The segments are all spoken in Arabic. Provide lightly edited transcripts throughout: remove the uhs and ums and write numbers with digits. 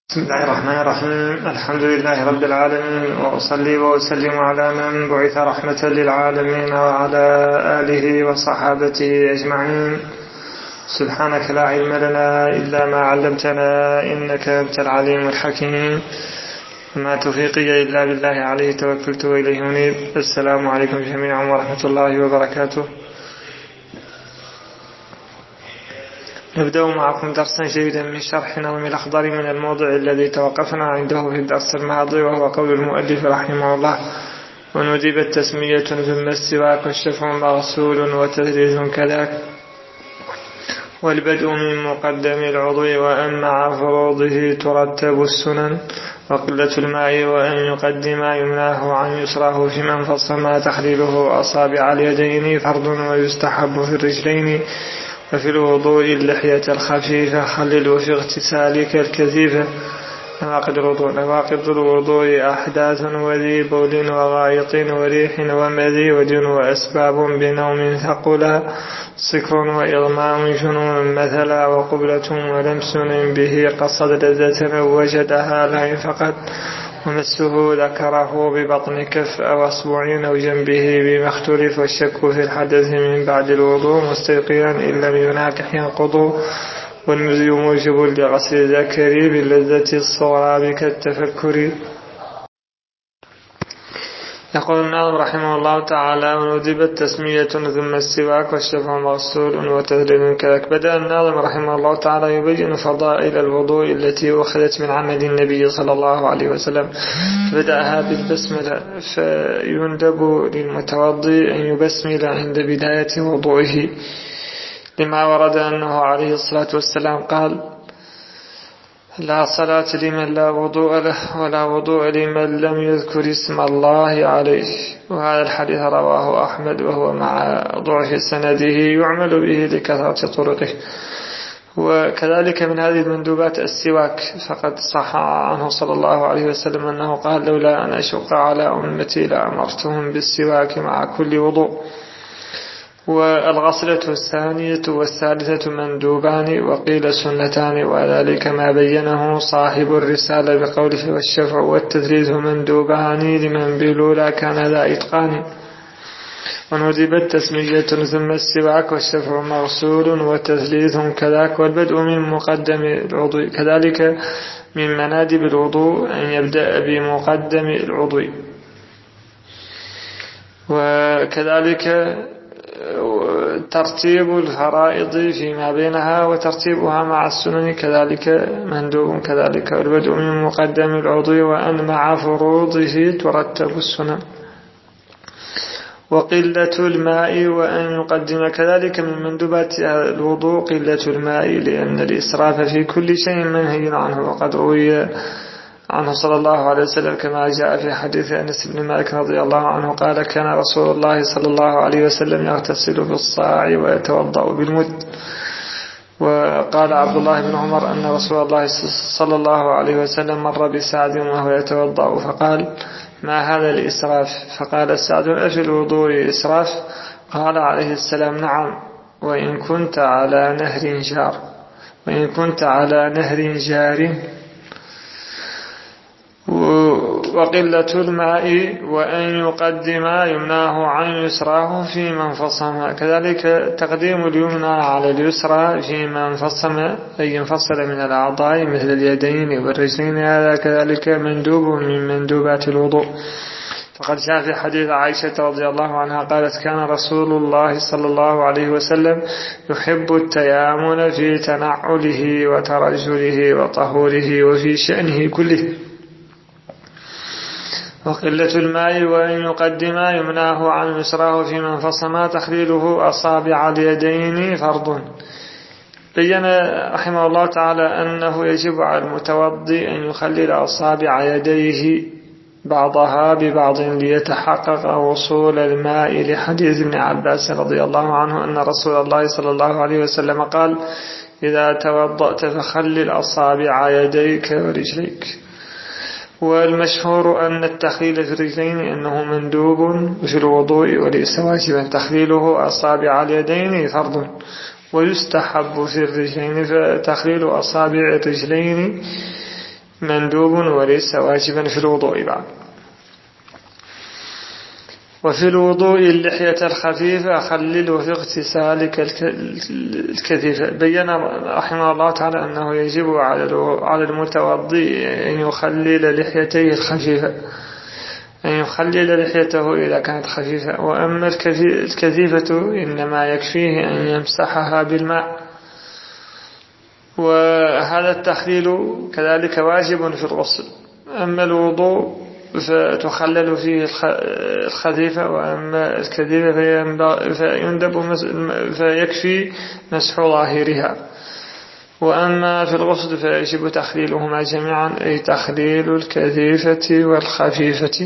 بسم الله الرحمن الرحيم. الحمد لله رب العالمين، وأصلي وأسلم على من بعث رحمة للعالمين وعلى آله وصحابته أجمعين. سبحانك لا علم لنا إلا ما علمتنا إنك أنت العليم الحكيم. ما توفيقي إلا بالله، عليه توكلت وإليه أنيب. السلام عليكم جميعا ورحمة الله وبركاته. نبدأ معكم درسا جديدا من شرح نظم الأخضر من الموضع الذي توقفنا عنده في الدرس الماضي، وهو قول المؤلف رحمه الله: ونجبت تسمية ثم السواك والشفع مغسول وتثليث كذاك، والبدء من مقدم العضو وأن مع فروضه ترتب السنن، وقلة الماء وأن يقدم يمناه عن يسراه في من فصل تخليله أصابع اليدين فرض، ويستحب في الرجلين وفي الوضوء اللحية الخفيفة خلل في اغتسالك الكثيفة. نواقض الوضوء أحداث وذي بول وغائط وريح ومذي ودين وأسباب بنوم ثقلا، سكر وإغماء جنون مثلا، وقبلة ولمس به قصد لذة وجدها لا فقط، ومسه ذكره ببطن كف أو أصبع أو جنبه بما اختلف، والشك في الحدث من بعد الوضوء مستيقنا إن لم يناكح ينقض، والمزي موجب لغسل الذكر باللذة الصغرى كالتفكر. يقول الناظم رحمه الله تعالى: ونجبت تسمية ثم السواك والشفع مغسول وتثليث كذاك. بدأ الناظم رحمه الله تعالى يبين فضائل الوضوء التي أخذت من عمل النبي صلى الله عليه وسلم، بدأها بالبسملة، فيندب للمتوضي أن يبسمل عند بداية وضوئه، لما ورد أنه عليه الصلاة والسلام قال: لا صلاة لمن لا وضوء له، ولا وضوء لمن لم يذكر اسم الله عليه. وهذا الحديث رواه أحمد، وهو مع ضعف سنده يعمل به لكثرة طرقه. وكذلك من هذه المندوبات السواك، فقد صح عنه صلى الله عليه وسلم أنه قال: لولا أن أشق على أمتي لأمرتهم بالسواك مع كل وضوء. والغسلة الثانية والثالثة مندوبان، وقيل سنتان، وذلك ما بينه صاحب الرسالة بقوله: والشفع والتثليث مندوبان لمن بالأولى كان ذا إتقان. ونجبت تسمية ثم السواك والشفع مغسول وتثليث كذاك، والبدء من مقدم العضو، كذلك من منادب الوضوء أن يبدأ بمقدم العضو، وكذلك ترتيب الفرائض فيما بينها وترتيبها مع السنن كذلك مندوب، كذلك البدء من مقدم العضو وأن مع فروضه ترتب السنن. وقلة الماء وأن يقدم، كذلك من مندوبات الوضوء قلة الماء، لأن الإسراف في كل شيء منهي عنه، وقد روي عنه صلى الله عليه وسلم كما جاء في حديث أنس بن مالك رضي الله عنه قال: كان رسول الله صلى الله عليه وسلم يغتسل بالصاع ويتوضأ بالمد. وقال عبد الله بن عمر أن رسول الله صلى الله عليه وسلم مر بسعد وهو يتوضأ فقال: ما هذا الإسراف؟ فقال سعد: أفي الوضوء إسراف؟ قال عليه السلام: نعم، وإن كنت على نهر جار. وقلة الماء وأن يقدم يمناه عن يسراه في من فصم، كذلك تقديم اليمنى على اليسرى في من فصم، أي ينفصل من الأعضاء مثل اليدين والرجلين، هذا كذلك مندوب من مندوبات الوضوء. فقد جاء في حديث عائشة رضي الله عنها قالت: كان رسول الله صلى الله عليه وسلم يحب التيامن في تنعله وترجله وطهوره وفي شأنه كله. وقلة الماء وأن يقدم يمناه عن يسراه في من فصم تخليله أصابع اليدين فرض. بين رحمه الله تعالى أنه يجب على المتوضي أن يخلل أصابع يديه بعضها ببعض ليتحقق وصول الماء، لحديث ابن عباس رضي الله عنه أن رسول الله صلى الله عليه وسلم قال: إذا توضأت فخلل أصابع يديك ورجليك. والمشهور أن التخليل في الرجلين أنه مندوب في الوضوء، وليس واجبا. تخليله أصابع اليدين فرض، ويستحب في الرجلين فتخليل أصابع الرجلين مندوب وليس واجبا في الوضوء بعد. وفي الوضوء اللحية الخفيفة خلل في اغتسالك الكثيفة. بين رحمه الله تعالى أنه يجب على المتوضي أن يخلل لحيته الخفيفة، أن يخلل لحيته إذا كانت خفيفة. وأما الكثيفة إنما يكفيه أن يمسحها بالماء. وهذا التخليل كذلك واجب في الغسل. أما الوضوء فتخلل فيه الخفيفة، وأما الكثيفة فيكفي مسح ظاهرها. وأما في الغسل فيجب تخليلهما جميعا، أي تخليل الكثيفة والخفيفة.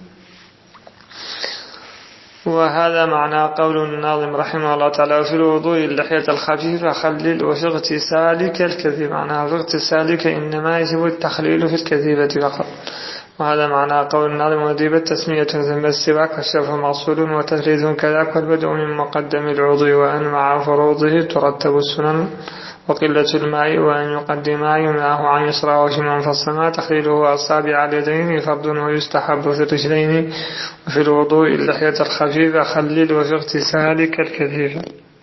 وهذا معنى قول الناظم رحمه الله تعالى: وفي الوضوء اللحية الخفيفة خلل، وفي اغتسالك الكثيف. معناها في اغتسالك إنما يجب التخليل في الكثيفة فقط. وهذا معنى قول الناظم: وجب التسمية ثم السواك والشرف مغسول وتثليث كذاك، والبدء من مقدم العضو، وأن مع فروضه ترتب السنن، وقلة الماء، وأن يقدم يمناه عن يسرى، وشمع فالصماء تخليله أصابع اليدين فرض ويستحب في الرجلين. وفي الوضوء اللحية الخفيفة خلل، وفي اغتسالك الكثيف.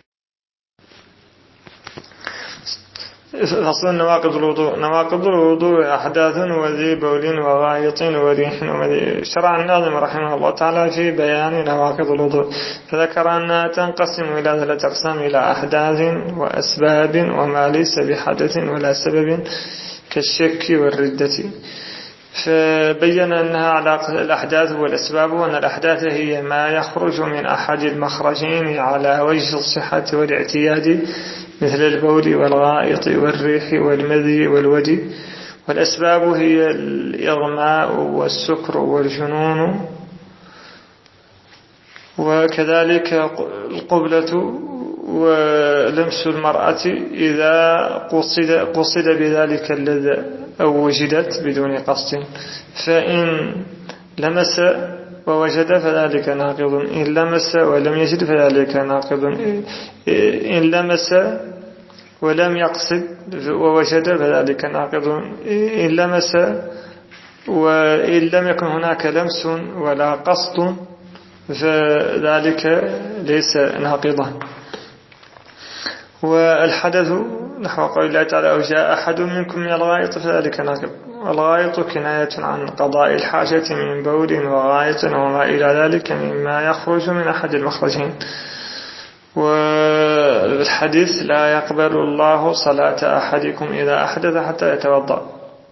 فصل نواقض الوضوء. نواقض الوضوء أحداث وذي بول وغائط وريح ومذي. شرع الناظم رحمه الله تعالى في بيان نواقض الوضوء، فذكر أنها تنقسم إلى 3 أقسام: إلى أحداث وأسباب وما ليس بحدث ولا سبب كالشك والردة. فبين أنها على الأحداث والأسباب، وأن الأحداث هي ما يخرج من أحد المخرجين على وجه الصحة والاعتياد، مثل البول والغائط والريح والمذي والودي. والأسباب هي الإغماء والسكر والجنون، وكذلك القبلة ولمس المرأة إذا قصد بذلك اللذة أو وجدت بدون قصد. فإن لمس ووجد فذلك ناقض، إن لمس ولم يجد فذلك ناقض، إن لمس ولم يقصد ووجد فذلك ناقض، إن لمس وإن لم يكن هناك لمس ولا قصد فذلك ليس ناقضا. والحدث نحو قول الله تعالى: أو جاء أحد منكم من الغائط فذلك ناقض. والغائط كناية عن قضاء الحاجة من بول وغائط وما إلى ذلك مما يخرج من أحد المخرجين. والحديث: لا يقبل الله صلاة أحدكم إذا أحدث حتى يتوضأ.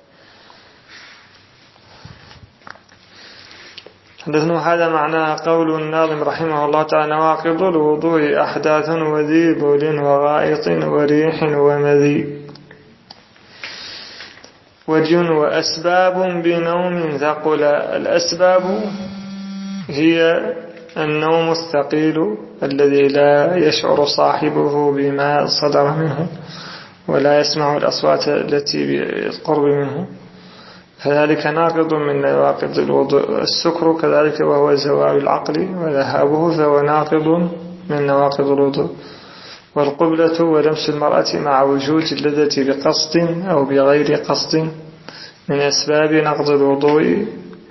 حدثنا هذا معنى قول الناظم رحمه الله تعالى: نواقض الوضوء أحداث وذي بول وغائط وريح ومذي. وجن وأسباب بنوم ثقل. الأسباب هي النوم الثقيل الذي لا يشعر صاحبه بما صدر منه ولا يسمع الأصوات التي بالقرب منه، فذلك ناقض من نواقض الوضوء. السكر كذلك وهو زوال العقل وذهابه، فهو ناقض من نواقض الوضوء. والقبلة ولمس المرأة مع وجود اللذة بقصد أو بغير قصد من أسباب نقض الوضوء.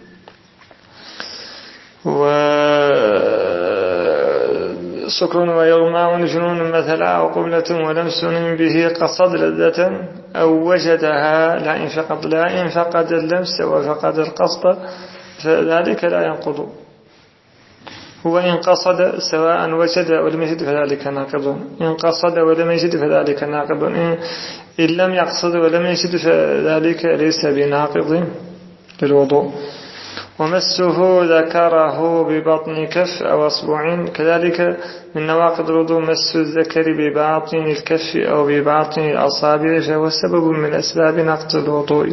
وسكر ويغماء جنون مثلا، أو قبلة ولمس به قصد لذة أو وجدها، لا إن فقد اللمس وفقد القصد فذلك لا ينقض. هو إن قصد سواء وجد ولم يجد فذلك ناقض، إن قصد ولم يجد فذلك ناقض، إن لم يقصد ولم يجد فذلك ليس بناقض للوضوء. ومسه ذكره ببطن كف أو أصبع، كذلك من نواقض الوضوء مس الذكر بباطن الكف أو بباطن الأصابع، فهو سبب من أسباب نقض الوضوء.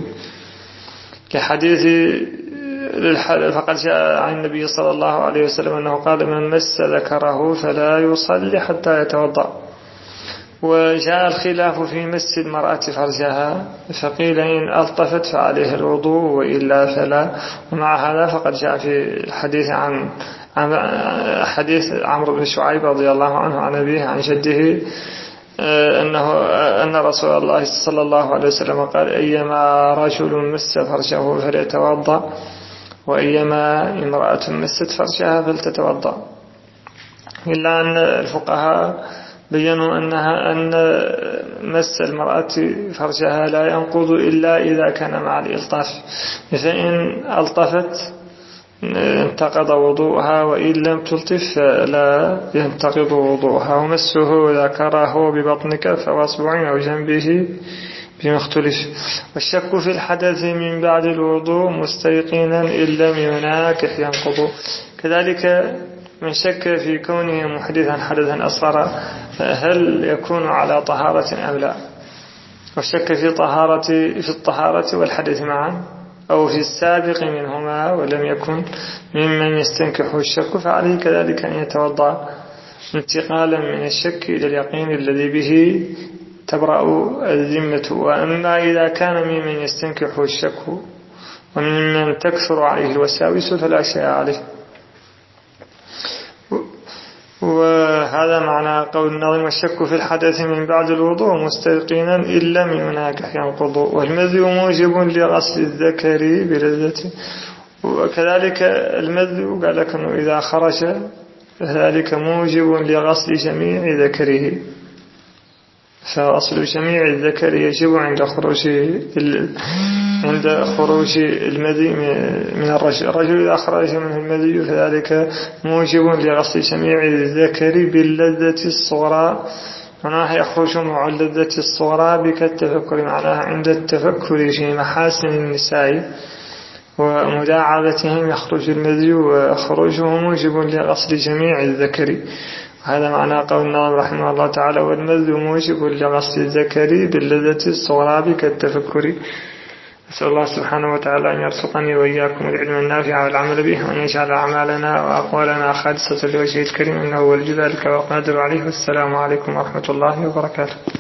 كحديث فقد جاء عن النبي صلى الله عليه وسلم أنه قال: من مس ذكره فلا يصلي حتى يتوضأ. وجاء الخلاف في مس المرأة فرجها، فقيل إن ألطفت فعليه الوضوء وإلا فلا. ومع هذا فقد جاء في الحديث عن حديث عمرو بن شعيب رضي الله عنه عن أبيه عن جده أن رسول الله صلى الله عليه وسلم قال أيما رجل مس فرجه فليتوضأ وأيما امرأة مست فرجها فلتتوضأ. إلا أن الفقهاء بيّنوا أن مس المرأة فرجها لا ينقض إلا إذا كان مع الإلطاف، فإن ألطفت انتقض وضوءها وإن لم تلطف فلا ينتقض وضوءها. ومسه ذكره ببطنك فواصبع أو جنبه بمختلف. والشك في الحدث من بعد الوضوء مستيقنا إن لم يناكح ينقض. كذلك من شك في كونه محدثا حدثا أصغر فهل يكون على طهارة أم لا، والشك في الطهارة والحدث معا أو في السابق منهما ولم يكن ممن يستنكح الشك فعليه كذلك أن يتوضأ انتقالا من الشك إلى اليقين الذي به تبرأ الذمة. وأما إذا كان ممن يستنكح الشك وممن تكثر عليه الوساوس فلا شيء عليه. وهذا معنى قول الناظم والشك في الحدث من بعد الوضوء مستيقنا إن لم يناكح ينقض. والمذي موجب لغسل الذكر بلذته. وكذلك المذي قال لك أنه إذا خرج ذلك موجب لغسل جميع ذكره، فأصل جميع الذكر يجب عند خروج المذي من الرجل إذا خرج منه المذي فذلك موجب لغسل جميع الذكر باللذة الصغرى. معناها يخرج مع اللذة الصغرى بك التفكر، معناها عند التفكر في محاسن النساء ومداعبتهم يخرج المذي وخروجه موجب لغسل جميع الذكر. هذا معنى قول الناظم رحمه الله تعالى والمذي موجب لغسل الذكر باللذة الصغرى كالتفكر. أسأل الله سبحانه وتعالى أن يرزقني وإياكم العلم النافع والعمل به، وأن يجعل أعمالنا وأقوالنا خالصة لوجهه الكريم إنه ولي ذلك وقادر عليه. والسلام عليكم ورحمة الله وبركاته.